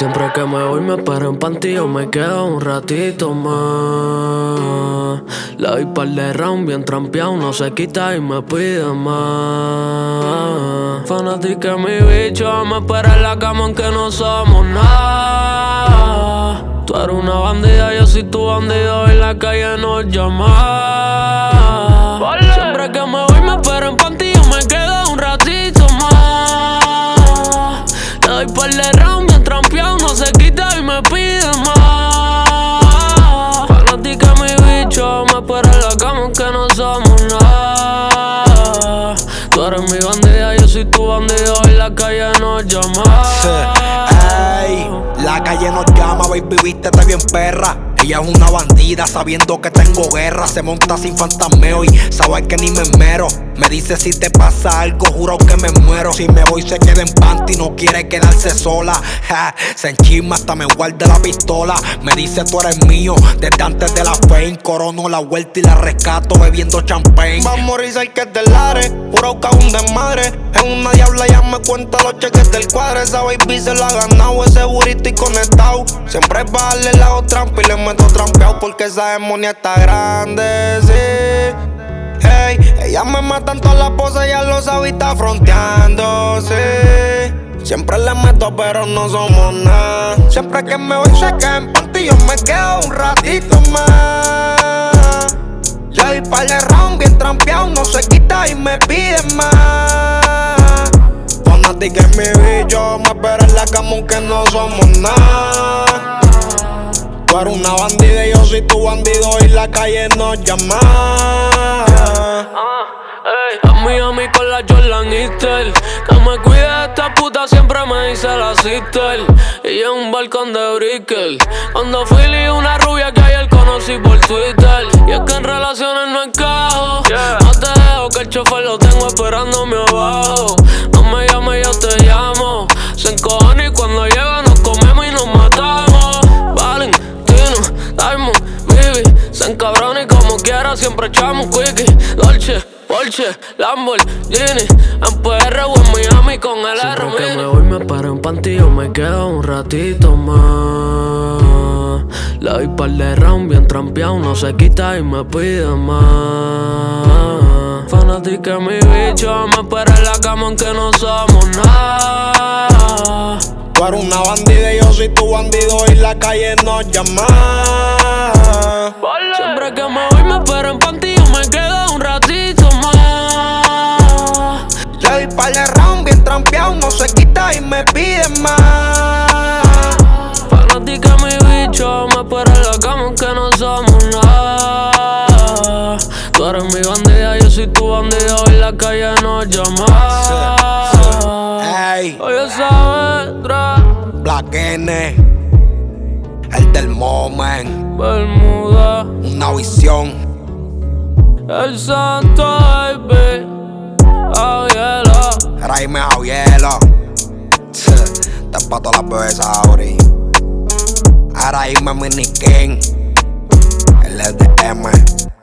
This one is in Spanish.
Siempre que me voy me paro en pantillo, me quedo un ratito más. Le doy par de round bien trampeado, no se quita y me pide más. Fanática mi bicho, me espera en la cama aunque no somos nada. Tú eres una bandida, yo soy tu bandido, en la calle nos llama. Siempre que me voy me espero en pantillo, me quedo un ratito más. Le doy par de round bien trampeado, no se quita y me pide más. Fanática mi bicho, me espera en la cama aunque no somos nada. Tú eres mi bandida, yo soy tu bandido, en la calle nos llama. Ey, la calle nos llama, baby, vístete bien perra. Ella es una bandida sabiendo que tengo guerra. Se monta sin fantasmeo y sabe que ni me esmero. Me dice si te pasa algo, juro que me muero. Si me voy se queda en panty, no quiere quedarse sola. Se enchisma hasta me guarda la pistola. Me dice tú eres mío, desde antes de la fame. Corono la vuelta y la rescato bebiendo champagne. Va a morir cerca del Lares, puro un desmadre. En una diabla ya me cuenta los cheques del cuadre. Esa baby se la ha ganado, ese burrito y conectado. Siempre es bajarle la otra trampa y le meto trampeado porque esa demonia está grande, sí. Hey, ella me matan todas las poses, ella lo sabe y está fronteando, sí. Siempre le meto pero no somos nada. Siempre que me voy se queda en pantillo, me quedo un ratito más. Ya hay par de round bien trampeado, no se quita y me pide más. Fanática es mi bicho, me espera en la cama aunque no somos nada. Tú eres una bandida y yo soy tu bandido y la calle nos llama. A mí con la Jordan Easter. Que me cuide de esta puta, siempre me dice la sister. Y en un balcón de Brickell. Cuando Philly una rubia que ayer conocí por Twitter. Y es que en relaciones no encajo. No te dejo que el chofer lo tengo esperándome abajo. No me llames, yo te llamo. Se encojona y cuando llega nos comemos y nos matamos. Valentino, Diamond, Bibi, se encabrona y como quiera siempre echamos quickie. Dolce, Porsche, Lamborghini, en PR o en Miami con el R. Siempre que me voy me paro en pantillo, me quedo un ratito más. Le doy par de round bien trampeado, no se quita y me pide más. Fanática mi bicho, me espera en la cama aunque no somos nada. Tú eres una bandida y yo soy tu bandido y la calle nos llama. Siempre que me voy me espero en pantillo, me quedo un ratito más. Le doy par de round bien trampeado, no se quita y me pide más. Fanática mi bicho, me espera en la cama aunque no somos nada. Tú eres mi bandida, yo soy tu bandido y la calle nos llama. Ey, Oye, sabes, Black N, el del moment. Bermuda, Una visión. el santo baby, a hielo. Raime a hielo. Te pato las bebés ahora. Ahora mismo Mini King, el LDM.